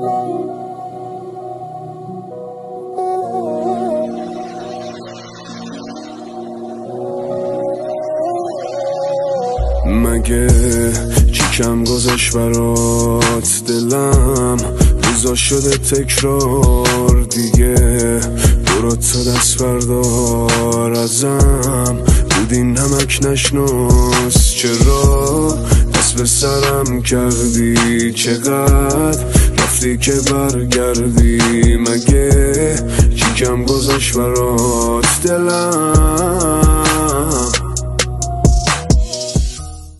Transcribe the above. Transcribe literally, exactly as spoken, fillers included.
مگه چی کم گذاشت برات دلم، روزا شده تکرار دیگه. برو تا دست بردار ازم، بودی نمک نشناس. چرا دست به سرم کردی؟ چقدر رفتی که برگردی؟ مگه چی کم گذاشت برات دلم؟